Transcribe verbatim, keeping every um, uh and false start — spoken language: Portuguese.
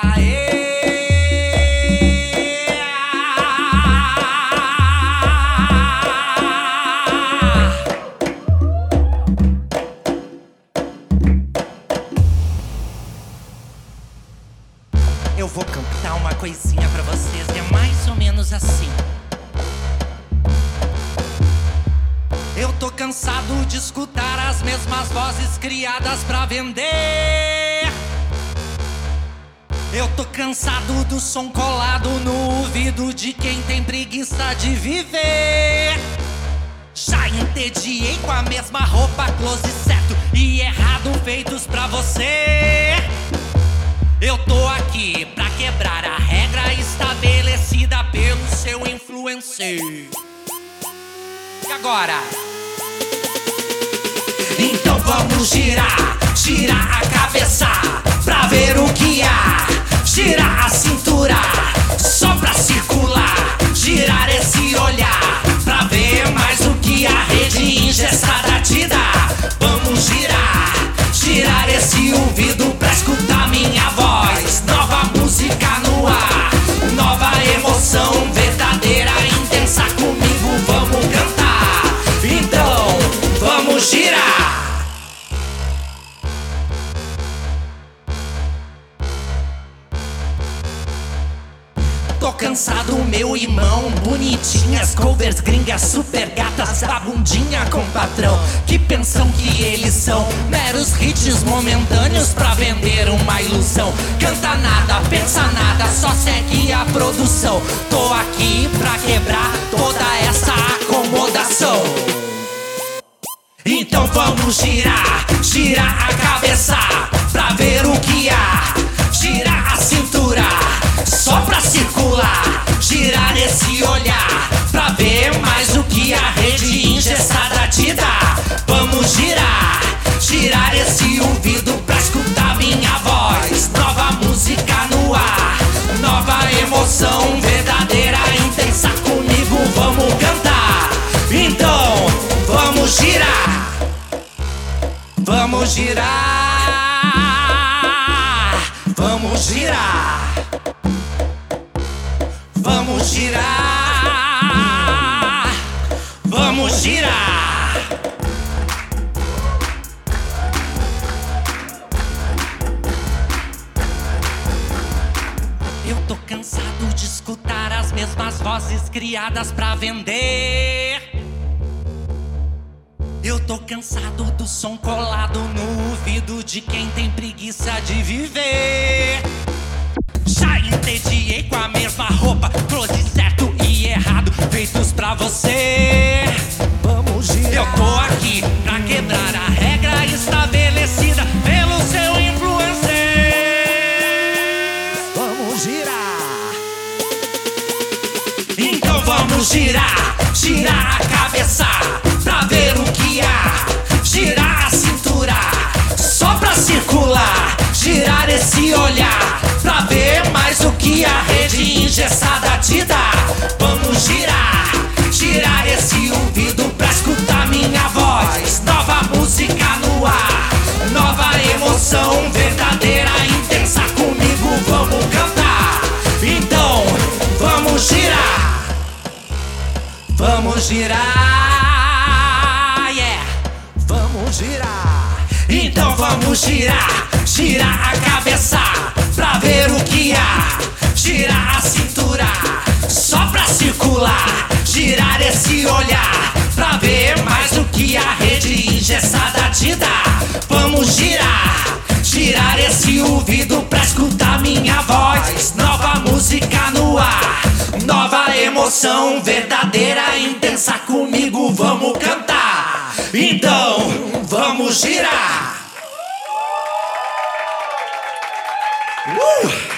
Eu vou cantar uma coisinha pra vocês, é mais ou menos assim. Eu tô cansado de escutar as mesmas vozes criadas pra vender. Eu tô cansado do som colado no ouvido de quem tem preguiça de viver. Já entediei com a mesma roupa, close certo e errado feitos pra você. Eu tô aqui pra quebrar a regra estabelecida pelo seu influencer. E agora? Então vamos girar, girar a cabeça pra ver o que há. Girar a cintura só pra circular. Girar esse olhar pra ver mais o que a rede engessada te dá. Vamos girar, girar esse ouvido pra escutar minha voz. Nova música no ar, nova emoção verdadeira, intensa comigo, vamos cantar. Então, vamos girar. Tô cansado, meu irmão, bonitinhas, covers gringas, super gatas, da bundinha com patrão, que pensam que eles são meros hits momentâneos pra vender uma ilusão. Canta nada, pensa nada, só segue a produção. Tô aqui pra quebrar toda essa acomodação. Então vamos girar, girar a cabeça pra ver o que há. Girar a cintura só pra circular. Girar esse olhar pra ver mais o que a rede engessada te dá. Vamos girar, girar esse ouvido pra escutar minha voz. Nova música no ar, nova emoção verdadeira, intensa comigo, vamos cantar. Então, vamos girar. Vamos girar. Vamos girar. Vamos girar. Vamos girar. Eu tô cansado de escutar as mesmas vozes criadas pra vender. Eu tô cansado do som colado no ouvido de quem tem preguiça de viver. Já entediei com a mesma roupa, close certo e errado feitos pra você. Vamos girar. Eu tô aqui pra quebrar a regra estabelecida pelo seu influencer. Vamos girar. Então vamos girar, girar a cabeça pra ver o que há. Girar a cintura só pra circular. Girar esse olhar pra ver mais o que a rede engessada te dá. Vamos girar, girar esse ouvido pra escutar minha voz. Nova música no ar, nova emoção verdadeira, intensa comigo, vamos cantar. Então, vamos girar. Vamos girar, yeah. Vamos girar. Então vamos girar, girar a cabeça pra ver o que há. Girar a cintura só pra circular. Girar esse olhar pra ver mais o que a rede engessada te dá. Vamos girar, girar esse ouvido pra escutar minha voz. Nova música no ar, nova emoção verdadeira, intensa comigo, vamos cantar. Então, vamos girar. Uh!